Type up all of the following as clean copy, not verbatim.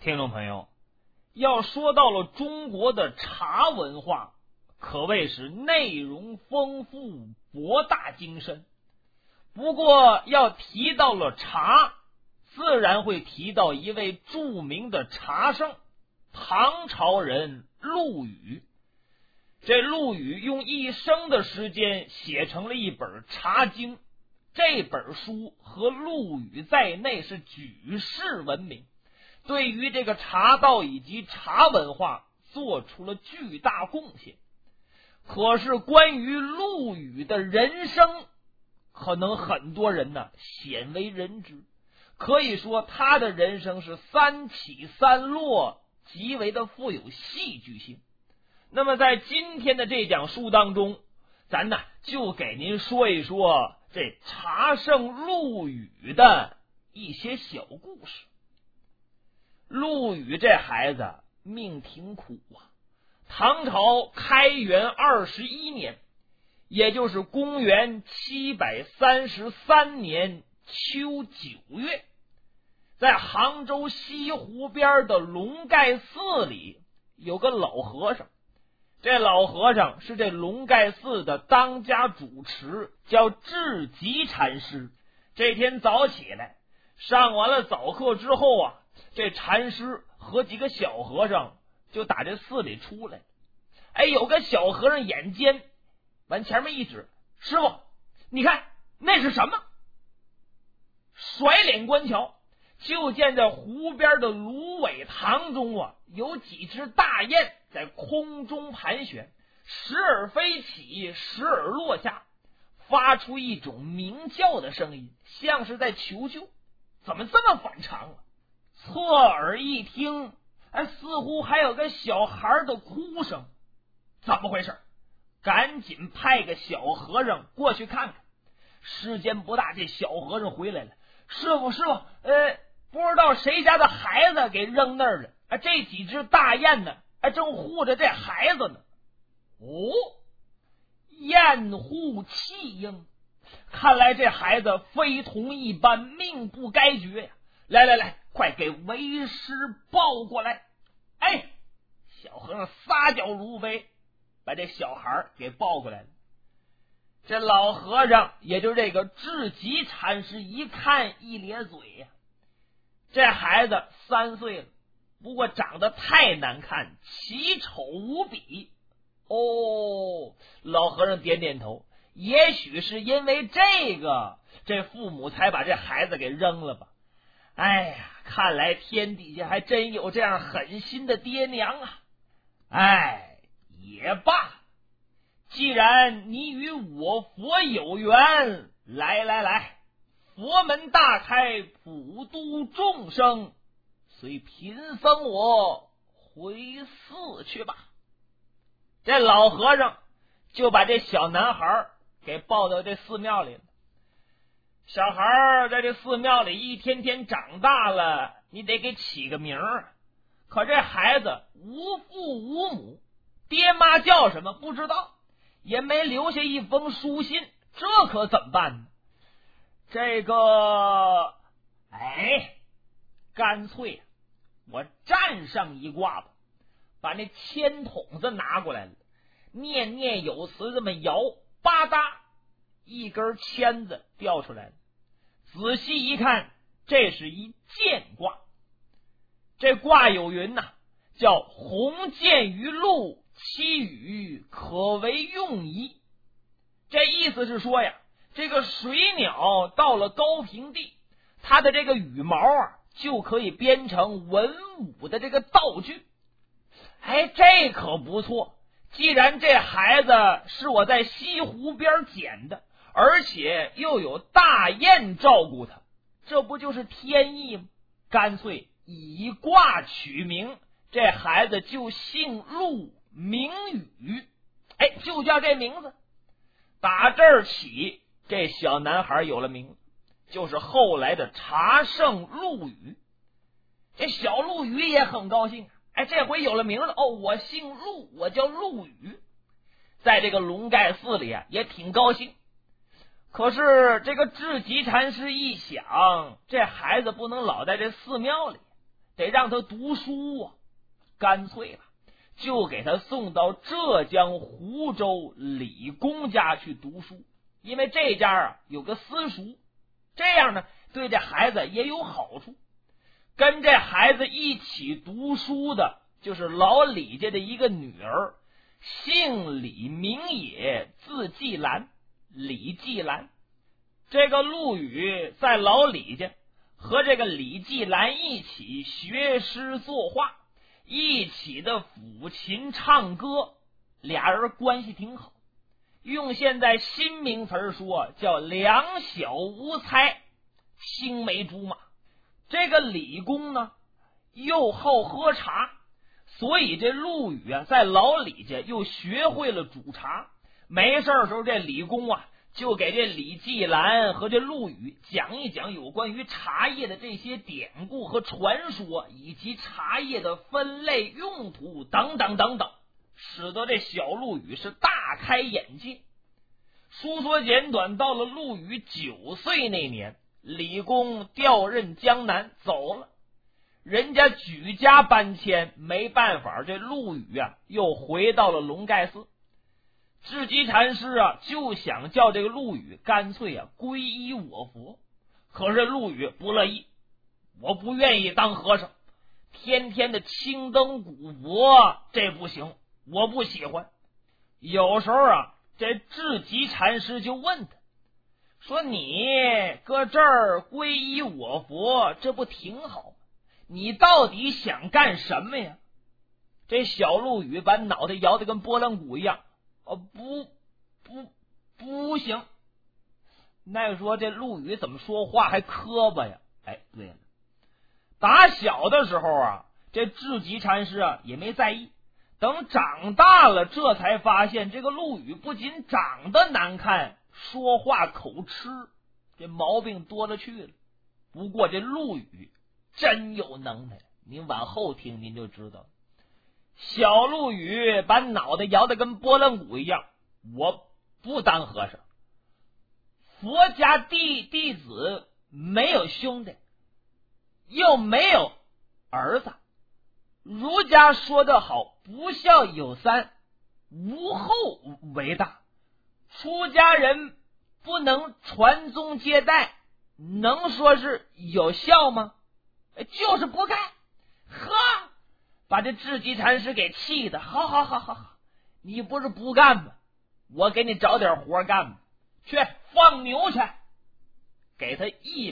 听众朋友，要说到了中国的茶文化，可谓是内容丰富、博大精深。不过要提到了茶，自然会提到一位著名的茶圣，唐朝人陆羽。这陆羽用一生的时间写成了一本茶经，这本书和陆羽在内是举世闻名，对于这个茶道以及茶文化做出了巨大贡献。可是关于陆羽的人生，可能很多人呢鲜为人知，可以说他的人生是三起三落，极为的富有戏剧性。那么在今天的这讲书当中，咱呢就给您说一说这茶圣陆羽的一些小故事。陆羽这孩子命挺苦啊。唐朝开元21年，也就是公元733年秋9月，在杭州西湖边的龙盖寺里有个老和尚。这老和尚是这龙盖寺的当家主持，叫智吉禅师。这天早起来，上完了早课之后啊，这禅师和几个小和尚就打这寺里出来。有个小和尚眼尖，往前面一指，师傅，你看那是什么？甩脸观瞧，就见在湖边的芦苇塘中啊，有几只大雁在空中盘旋，时而飞起，时而落下，发出一种鸣叫的声音，像是在求救。怎么这么反常啊？侧耳一听，似乎还有个小孩的哭声。怎么回事？赶紧派个小和尚过去看看。时间不大，这小和尚回来了。师傅，不知道谁家的孩子给扔那儿了，这几只大雁呢，正护着这孩子呢。雁护弃鹰，看来这孩子非同一般，命不该绝呀！来，快给为师抱过来！小和尚撒脚如飞，把这小孩给抱过来了。这老和尚，也就是这个智吉禅师，一看一咧嘴呀。这孩子3岁了，不过长得太难看，奇丑无比。老和尚点点头，也许是因为这个，这父母才把这孩子给扔了吧。看来天底下还真有这样狠心的爹娘啊。也罢，既然你与我佛有缘，来，佛门大开，普度众生，随贫僧我回寺去吧。这老和尚就把这小男孩给抱到这寺庙里了。小孩在这寺庙里一天天长大了，你得给起个名儿。可这孩子无父无母，爹妈叫什么不知道，也没留下一封书信，这可怎么办呢？这个干脆我站上一卦吧，把那签筒子拿过来了，念念有词这么摇，吧嗒，一根签子掉出来了。仔细一看，这是一剑卦。这卦有云呐，叫鸿渐于陆，其羽可为用矣。这意思是说呀，这个水鸟到了高平地，它的这个羽毛就可以编成文武的这个道具。这可不错。既然这孩子是我在西湖边捡的，而且又有大雁照顾他，这不就是天意吗？干脆以卦取名，这孩子就姓陆，名羽，就叫这名字。打这儿起，这小男孩有了名字，就是后来的茶圣陆羽。这小陆羽也很高兴，这回有了名字，我姓陆，我叫陆羽。在这个龙盖寺里也挺高兴。可是这个智吉禅师一想，这孩子不能老在这寺庙里， 得让他读书啊，干脆了就给他送到浙江湖州李公家去读书，因为这家啊有个私塾，这样呢对这孩子也有好处。跟这孩子一起读书的就是老李家的一个女儿，姓李名也，字季兰，李季兰。这个陆羽在老李家和这个李季兰一起学诗作画，一起的抚琴唱歌，俩人关系挺好，用现在新名词说叫两小无猜，青梅竹马。这个李公呢又好喝茶，所以这陆羽啊在老李家又学会了煮茶。没事的时候，这李公啊就给这李季兰和这陆羽讲一讲有关于茶叶的这些典故和传说，以及茶叶的分类用途等等等等，使得这小陆羽是大开眼界。书说简短，到了陆羽9岁那年，李公调任江南走了，人家举家搬迁，没办法，这陆羽啊又回到了龙盖寺。智积禅师啊就想叫这个陆羽干脆啊皈依我佛，可是陆羽不乐意，我不愿意当和尚，天天的青灯古佛这不行，我不喜欢。有时候啊这智积禅师就问他说，你搁这儿皈依我佛，这不挺好？你到底想干什么呀？这小陆羽把脑袋摇得跟拨浪鼓一样，不行。那说这陆羽怎么说话还磕巴呀？哎，对了，打小的时候啊，这智积禅师啊也没在意，等长大了，这才发现这个陆羽不仅长得难看，说话口吃，这毛病多了去了。不过这陆羽真有能耐，您往后听您就知道。小陆羽把脑袋摇得跟拨浪鼓一样，我不当和尚。佛家弟子没有兄弟，又没有儿子。儒家说得好，不孝有三，无后为大。出家人不能传宗接代，能说是有孝吗？就是不干。呵，把这智积禅师给气的，好，你不是不干吗？我给你找点活干吧，去放牛去，给他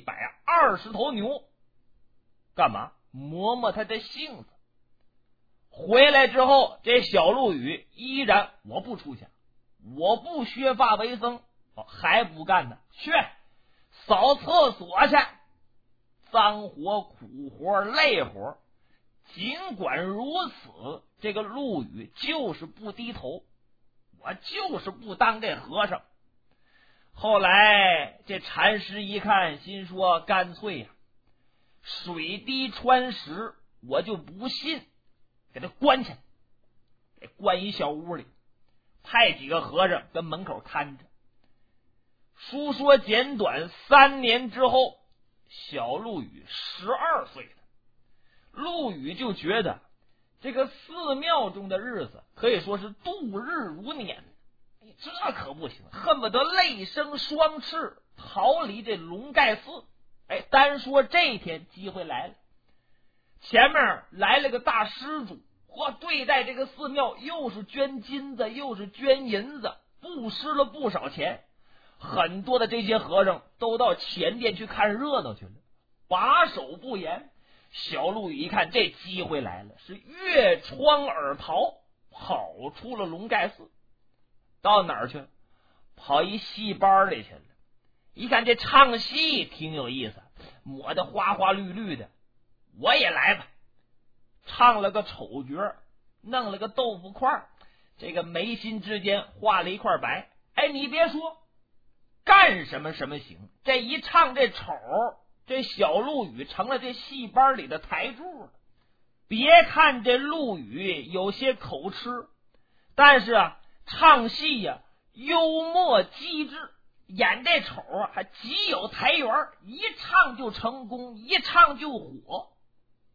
120头牛，干嘛？磨磨他的性子。回来之后，这小陆羽依然我不出家，我不削发为僧，还不干呢，去扫厕所去，脏活苦活累活。尽管如此，这个陆羽就是不低头，我就是不当这和尚。后来这禅师一看，心说干脆呀，水滴穿石，我就不信，给他关起来，给关一小屋里，派几个和尚跟门口看着。书说简短，3年之后，小陆羽12岁了。陆羽就觉得这个寺庙中的日子可以说是度日如年，这可不行，恨不得泪生双翅，逃离这龙盖寺。单说这天机会来了，前面来了个大施主，对待这个寺庙又是捐金子又是捐银子，布施了不少钱。很多的这些和尚都到前殿去看热闹去了，把守不严。小陆羽一看这机会来了，是越窗而逃，跑出了龙盖寺。到哪儿去？跑一戏班里去了。一看这唱戏挺有意思，抹得花花绿绿的，我也来吧。唱了个丑角，弄了个豆腐块，这个眉心之间画了一块白。你别说，干什么什么行。这一唱这丑，这小陆羽成了这戏班里的台柱了。别看这陆羽有些口吃，但是啊，唱戏呀，幽默机智，演这丑啊还极有台缘，一唱就成功，一唱就火。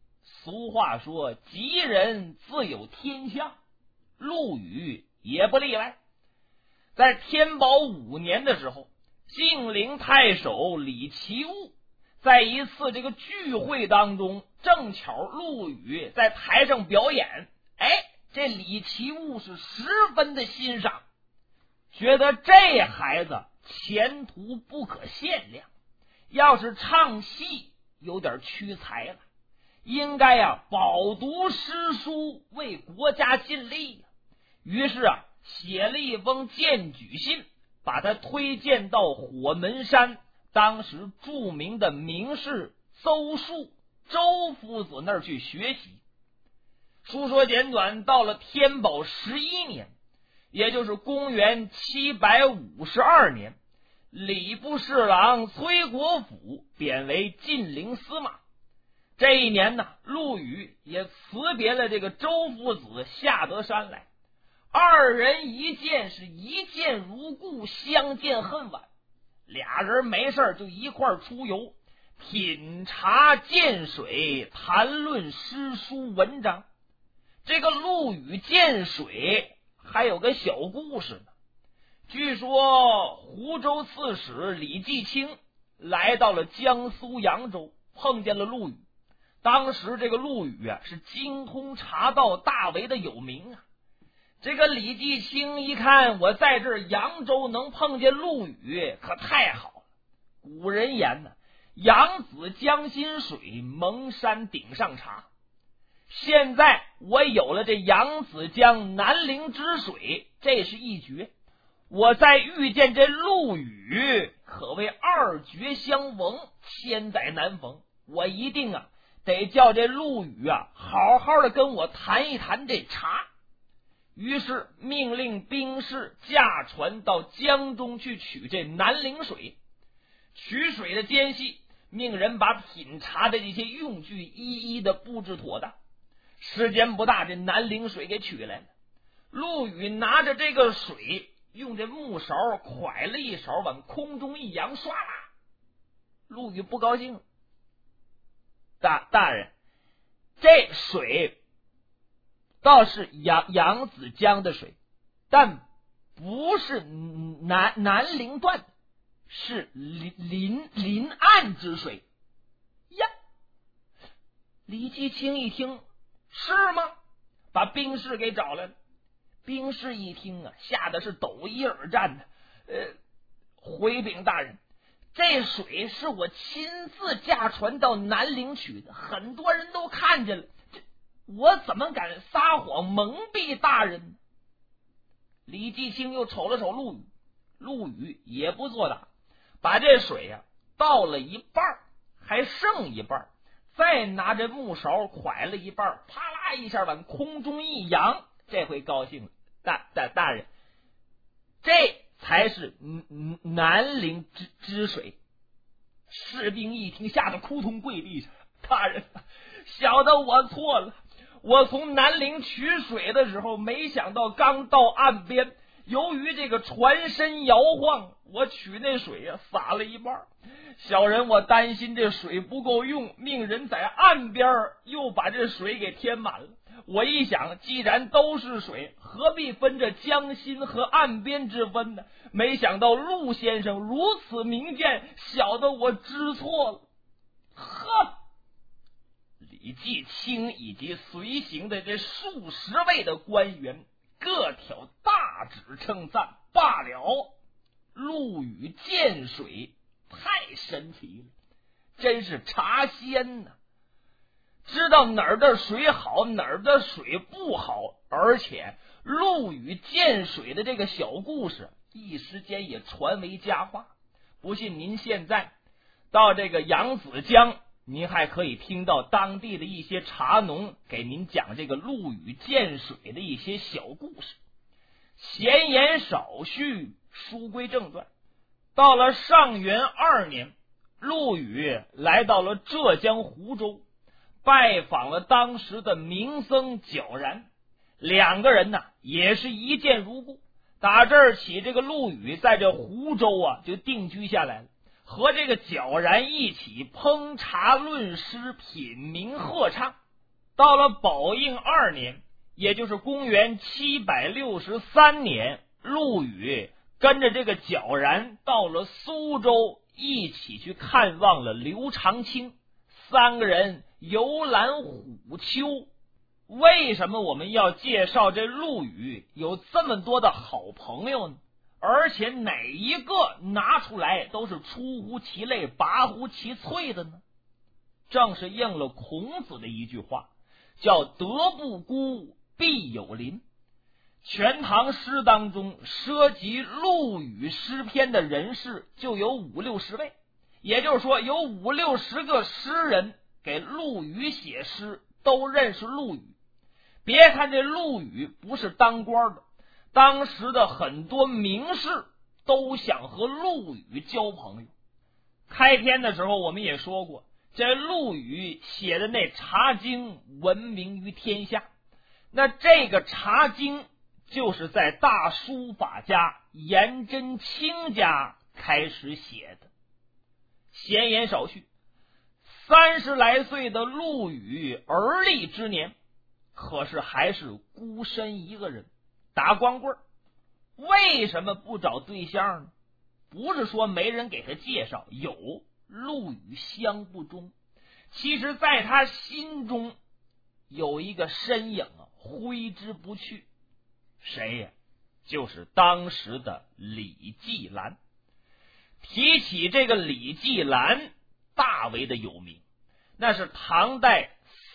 俗话说吉人自有天相，陆羽也不例外。在天宝5年的时候，晋陵太守李奇物在一次这个聚会当中，正巧陆羽在台上表演，这李奇物是十分的欣赏，觉得这孩子前途不可限量，要是唱戏有点屈才了，应该饱读诗书，为国家尽力。于是写了一封荐举信，把他推荐到火门山当时著名的名士邹树周夫子那儿去学习。书说简短，到了天宝11年，也就是公元752年，礼部侍郎崔国辅贬为晋陵司马。这一年呢，陆羽也辞别了这个周夫子，下得山来。二人一见是一见如故，相见恨晚。俩人没事就一块出游，品茶见水，谈论诗书文章。这个陆羽见水还有个小故事呢。据说湖州刺史李继清来到了江苏扬州，碰见了陆羽。当时这个陆羽是精通茶道，大为的有名啊。这个李继清一看，我在这扬州能碰见陆羽，可太好了。古人言呢，扬子江心水，蒙山顶上茶。现在我有了这扬子江南陵之水，这是一绝。我再遇见这陆羽，可谓二绝相逢，千载难逢。我一定得叫这陆羽好好的跟我谈一谈这茶。于是命令兵士驾船到江中去取这南陵水。取水的间隙，命人把品茶的这些用具一一的布置妥当。时间不大，这南陵水给取来了。陆羽拿着这个水，用这木勺蒯了一勺，往空中一扬，唰啦！陆羽不高兴，大人，这水倒是扬子江的水，但不是南陵段，是临岸之水呀。李继清一听，是吗？把兵士给找来了。兵士一听吓得是抖衣而战回禀大人，这水是我亲自驾船到南陵取的，很多人都看见了，我怎么敢撒谎蒙蔽大人呢？李继清又瞅了瞅陆羽，陆羽也不作答，把这水倒了一半，还剩一半，再拿着木勺蒯了一半，啪啦一下往空中一扬，这回高兴了。大人，这才是南陵之水。士兵一听，吓得扑通跪地上。大人，小的我错了，我从南陵取水的时候，没想到刚到岸边，由于这个船身摇晃，我取那水洒了一半。小人我担心这水不够用，命人在岸边又把这水给添满了。我一想，既然都是水，何必分这江心和岸边之分呢？没想到陆先生如此明鉴，小的我知错了。呵！李继清以及随行的这数十位的官员各挑大指称赞。罢了，陆羽见水太神奇了，真是茶仙呢。知道哪儿的水好，哪儿的水不好，而且陆羽见水的这个小故事一时间也传为佳话。不信您现在到这个扬子江，您还可以听到当地的一些茶农给您讲这个陆羽见水的一些小故事。闲言少叙，书归正传。到了上元2年，陆羽来到了浙江湖州，拜访了当时的名僧皎然。两个人也是一见如故。打这儿起，这个陆羽在这湖州就定居下来了，和这个皎然一起烹茶论诗，品茗喝唱。 到了宝应2年，也就是公元763年，陆羽跟着这个皎然到了苏州，一起去看望了刘长卿，3个人游览虎丘。为什么我们要介绍这陆羽有这么多的好朋友呢？而且哪一个拿出来都是出乎其类拔乎其萃的呢？正是应了孔子的一句话，叫德不孤，必有邻。全唐诗当中涉及陆羽诗篇的人士就有50-60位，也就是说有50-60个诗人给陆羽写诗，都认识陆羽。别看这陆羽不是当官的，当时的很多名士都想和陆羽交朋友。开篇的时候我们也说过，这陆羽写的那《茶经》闻名于天下，那这个《茶经》就是在大书法家颜真卿家开始写的。闲言少叙，30来岁的陆羽而立之年，可是还是孤身一个人，打光棍。为什么不找对象呢？不是说没人给他介绍，有，陆羽相不中。其实在他心中有一个身影挥之不去，谁呀？就是当时的李继兰。提起这个李继兰，大为的有名，那是唐代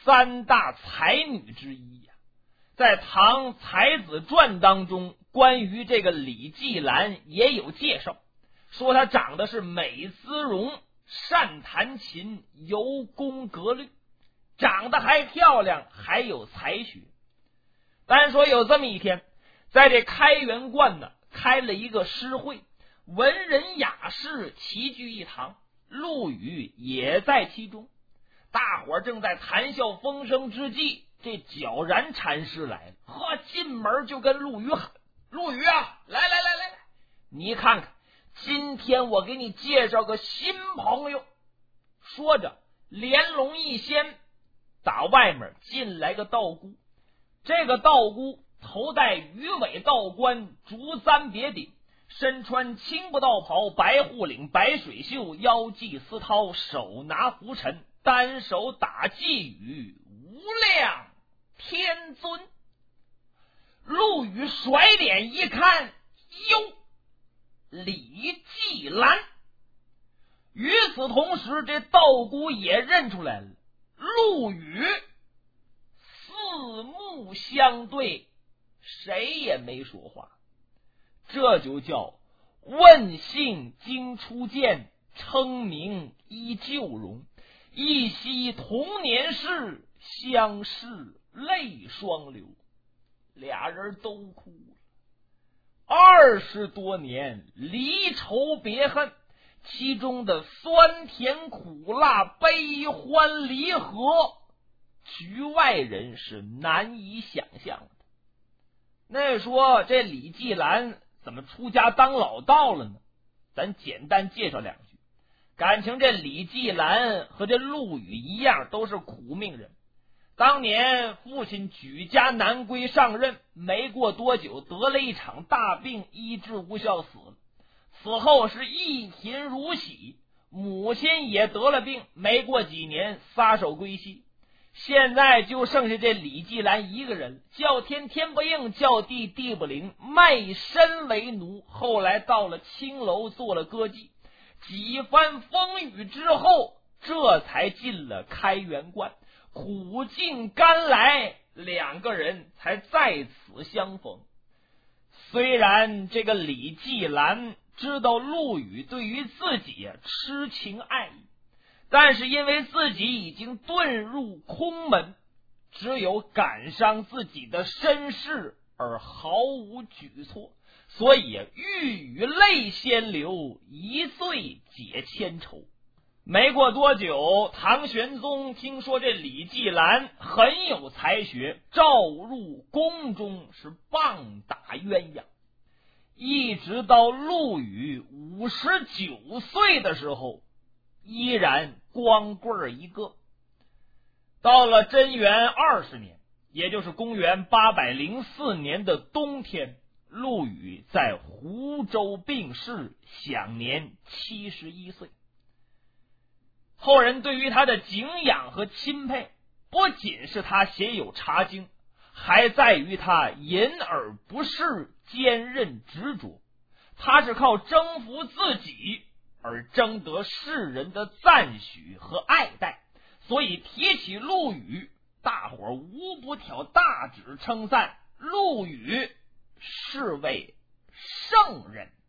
3大才女之一呀。在《唐才子传》当中，关于这个李继兰也有介绍，说她长得是美姿容，善弹琴，尤工格律，长得还漂亮，还有才学。单说有这么一天，在这开元观呢开了一个诗会，文人雅士齐聚一堂，陆羽也在其中。大伙正在谈笑风生之际，这皎然禅师来了，进门就跟陆羽喊：陆羽啊，来，你看看，今天我给你介绍个新朋友。说着连龙一掀，打外面进来个道姑。这个道姑头戴鱼尾道冠，竹簪别顶，身穿青布道袍，白护领，白水袖，腰系丝绦，手拿拂尘，单手打寄语，无量天尊。陆羽甩脸一看，哟，李继兰。与此同时，这道姑也认出来了陆羽。四目相对，谁也没说话。这就叫问姓经初见，称名依旧容，一夕童年事，相视泪双流。俩人都哭了。20多年离愁别恨，其中的酸甜苦辣，悲欢离合，局外人是难以想象的。那说这李继兰怎么出家当老道了呢？咱简单介绍2句。感情这李继兰和这陆羽一样，都是苦命人。当年父亲举家南归上任，没过多久得了一场大病，医治无效死了。此后是一贫如洗，母亲也得了病，没过几年撒手归西。现在就剩下这李继兰一个人，叫天天不应，叫地地不灵，卖身为奴。后来到了青楼做了歌妓，几番风雨之后，这才进了开元观，苦尽甘来，2个人才在此相逢。虽然这个李继兰知道陆羽对于自己痴情爱意，但是因为自己已经遁入空门，只有感伤自己的身世而毫无举措，所以欲语泪先流，一醉解千愁。没过多久，唐玄宗听说这李继兰很有才学，召入宫中，是棒打鸳鸯。一直到陆羽59岁的时候，依然光棍一个。 到了贞元20年，也就是公元804年的冬天，陆羽在湖州病逝，享年71岁。后人对于他的敬仰和钦佩，不仅是他写有《茶经》，还在于他隐而不世，坚韧执着。他是靠征服自己而征得世人的赞许和爱戴，所以提起陆羽，大伙儿无不挑大指称赞陆羽是位圣人。